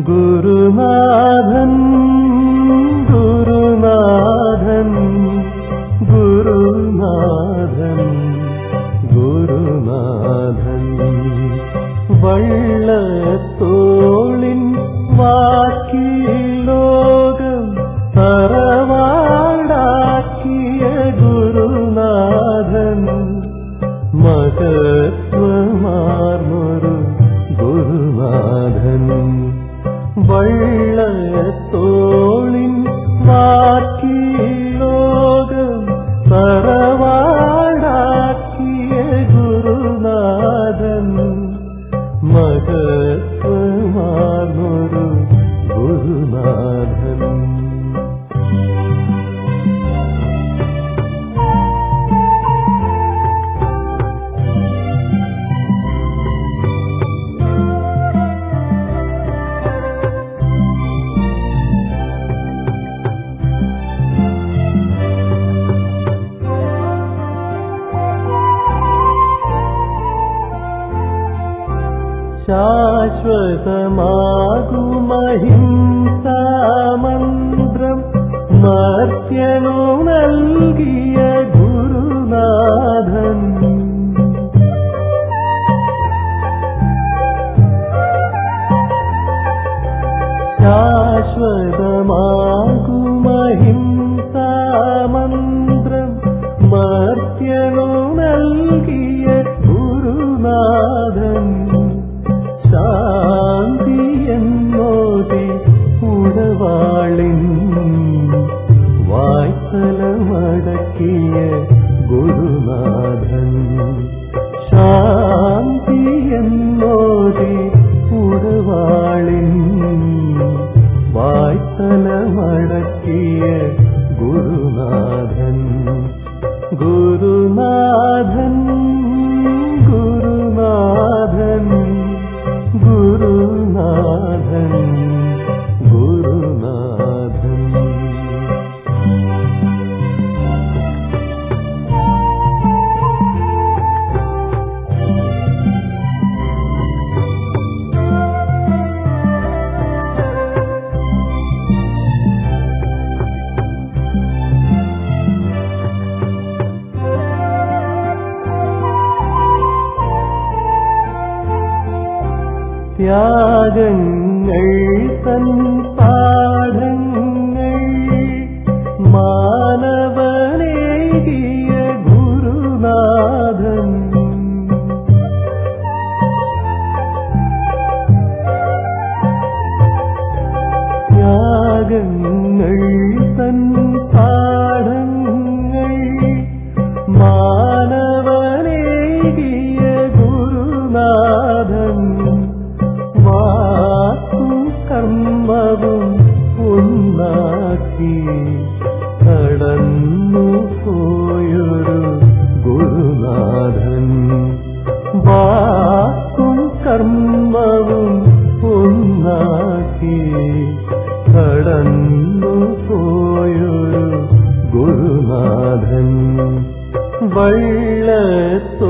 ഗുരുനാഥൻ ഗുരുനാഥൻ ഗുരുനാഥൻ ഗുരുനാഥൻ വള്ളത്തോളിൻ വാക്കിൽ ലോകം തറവാടാക്കിയ ഗുരുനാഥൻ മഹത്വമാർന്നൊരു ഗുരുനാഥൻ വള്ളത്തോളിൻ വാക്കിൽ ലോകം തറവാടാക്കിയ ഗുരുനാഥൻ മഹത്വമാർന്നൊരു ഗുരുനാഥൻ ശാശ്വതമാകുമഹിംസാമന്ത്രം മർത്യനു നൽകിയ ഗുരുനാഥൻ ശാശ്വതമാകുമഹിംസാമന്ത്രം മർത്യനു നൽകിയ ഗുരുനാഥൻ ശാന്തി എന്നോതി ഉടവാളിൻ വായ്ത്തലമടക്കിയ ഗുരുനാഥൻ ശാന്തി എന്നോതി ഉടവാളിൻ വായ്ത്തലമടക്കിയ ഗുരുനാഥൻ ഗുരുനാഥൻ ഗുരുനാഥൻ ഗുരുനാഥൻ ഗുരുനാഥൻ ത്യാഗങ്ങൾ തൻ പാഠങ്ങൾ മാനവനേകിയ ഗുരുനാഥൻ ത്യാഗങ്ങൾ തൻ പാഠങ്ങൾ മാനവനേകിയ ഗുരുനാഥൻ വാക്കും കർമ്മവും ഒന്നാക്കി കടന്നു പോയൊരു ഗുരുനാഥൻ വാക്കും കർമ്മവും ഒന്നാക്കി കടന്നു പോയൊരു ഗുരുനാഥൻ വള്ളത്തോ